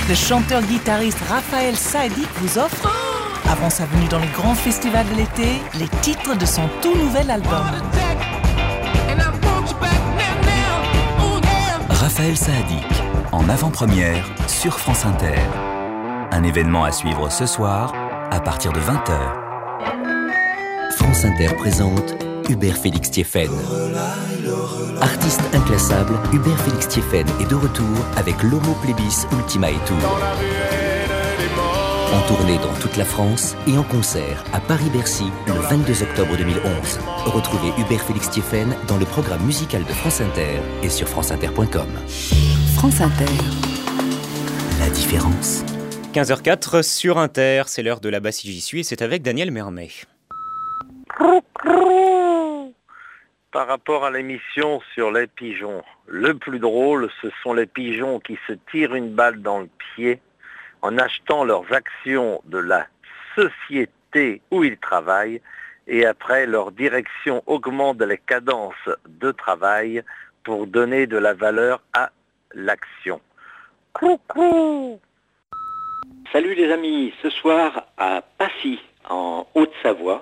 le chanteur-guitariste Raphaël Saadiq vous offre, avant sa venue dans les grands festivals de l'été, les titres de son tout nouvel album. Raphaël Saadiq, en avant-première sur France Inter. Un événement à suivre ce soir à partir de 20h. France Inter présente Hubert Félix Thiéphène. Artiste inclassable, Hubert Félix Thiéphène est de retour avec l'Homo Plebis Ultima et Tour. En tournée dans toute la France et en concert à Paris-Bercy le 22 octobre 2011. Retrouvez Hubert Félix Thiéphène dans le programme musical de France Inter et sur franceinter.com. France Inter. La différence. 15h04 sur Inter, c'est l'heure de là-bas si j'y suis et c'est avec Daniel Mermet. Par rapport à l'émission sur les pigeons, le plus drôle, ce sont les pigeons qui se tirent une balle dans le pied en achetant leurs actions de la société où ils travaillent et après leur direction augmente les cadences de travail pour donner de la valeur à l'action. Coucou. Salut les amis, ce soir à Passy, en Haute-Savoie,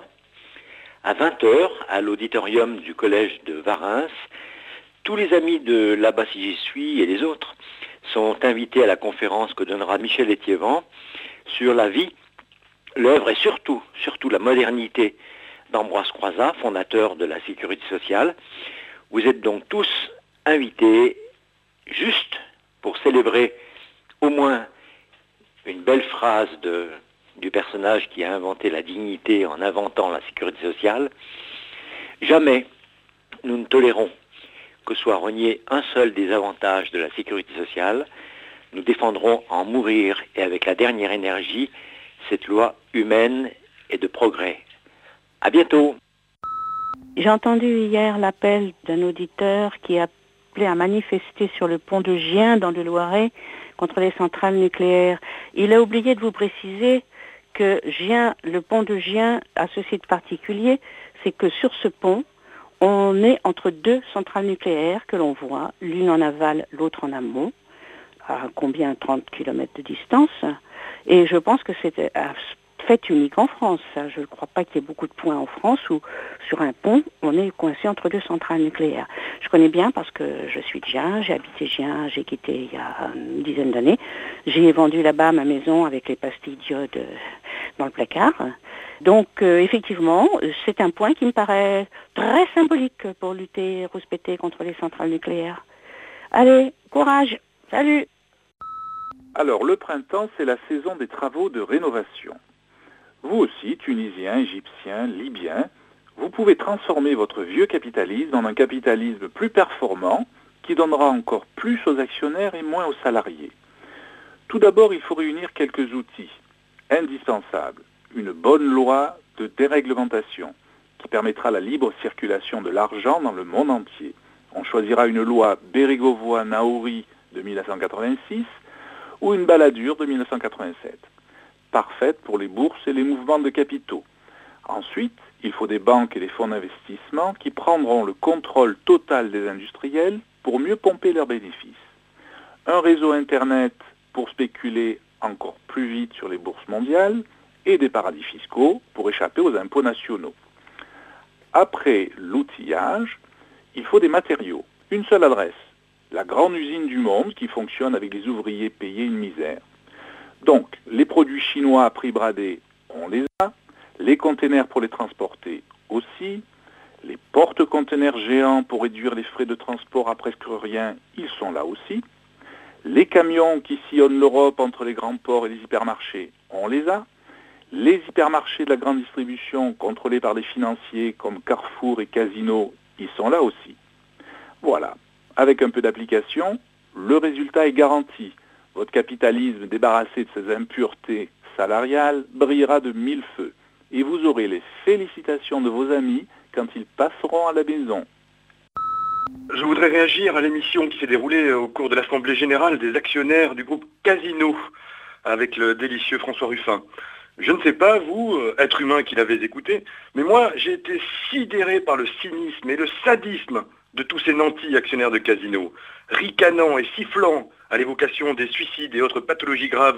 à 20h, à l'auditorium du collège de Varins, tous les amis de là-bas si j'y suis et les autres sont invités à la conférence que donnera Michel Étiévent sur la vie, l'œuvre et surtout la modernité d'Ambroise Croizat, fondateur de la Sécurité sociale. Vous êtes donc tous invités juste pour célébrer au moins une belle phrase du personnage qui a inventé la dignité en inventant la sécurité sociale. Jamais nous ne tolérons que soit renié un seul des avantages de la sécurité sociale. Nous défendrons en mourir et avec la dernière énergie cette loi humaine et de progrès. À bientôt. J'ai entendu hier l'appel d'un auditeur qui appelait à manifester sur le pont de Gien dans le Loiret contre les centrales nucléaires. Il a oublié de vous préciser que Gien, le pont de Gien a ceci de particulier, c'est que sur ce pont, on est entre deux centrales nucléaires que l'on voit, l'une en aval, l'autre en amont, à combien 30 km de distance. Et je pense que c'est un fait unique en France. Je ne crois pas qu'il y ait beaucoup de points en France où, sur un pont, on est coincé entre deux centrales nucléaires. Je connais bien parce que je suis de Gien, j'ai habité Gien, j'ai quitté il y a une dizaine d'années. J'ai vendu là-bas ma maison avec les pastilles d'iode dans le placard. Donc, effectivement, c'est un point qui me paraît très symbolique pour lutter, rouspéter contre les centrales nucléaires. Allez, courage, salut. Alors, le printemps, c'est la saison des travaux de rénovation. Vous aussi, Tunisiens, Égyptiens, Libyens, vous pouvez transformer votre vieux capitalisme en un capitalisme plus performant qui donnera encore plus aux actionnaires et moins aux salariés. Tout d'abord, il faut réunir quelques outils indispensables. Une bonne loi de déréglementation qui permettra la libre circulation de l'argent dans le monde entier. On choisira une loi Bérégovoy-Naouri de 1986 ou une Balladur de 1987, parfaite pour les bourses et les mouvements de capitaux. Ensuite, il faut des banques et des fonds d'investissement qui prendront le contrôle total des industriels pour mieux pomper leurs bénéfices. Un réseau Internet pour spéculer encore plus vite sur les bourses mondiales et des paradis fiscaux pour échapper aux impôts nationaux. Après l'outillage, il faut des matériaux. Une seule adresse, la grande usine du monde qui fonctionne avec des ouvriers payés une misère. Donc, les produits chinois à prix bradé, on les a. Les containers pour les transporter aussi. Les porte-containers géants pour réduire les frais de transport à presque rien, ils sont là aussi. Les camions qui sillonnent l'Europe entre les grands ports et les hypermarchés, on les a. Les hypermarchés de la grande distribution contrôlés par des financiers comme Carrefour et Casino, ils sont là aussi. Voilà. Avec un peu d'application, le résultat est garanti. Votre capitalisme débarrassé de ses impuretés salariales brillera de mille feux. Et vous aurez les félicitations de vos amis quand ils passeront à la maison. Je voudrais réagir à l'émission qui s'est déroulée au cours de l'Assemblée Générale des actionnaires du groupe Casino avec le délicieux François Ruffin. Je ne sais pas, vous, être humain qui l'avez écouté, mais moi, j'ai été sidéré par le cynisme et le sadisme de tous ces nantis actionnaires de casinos, ricanant et sifflant à l'évocation des suicides et autres pathologies graves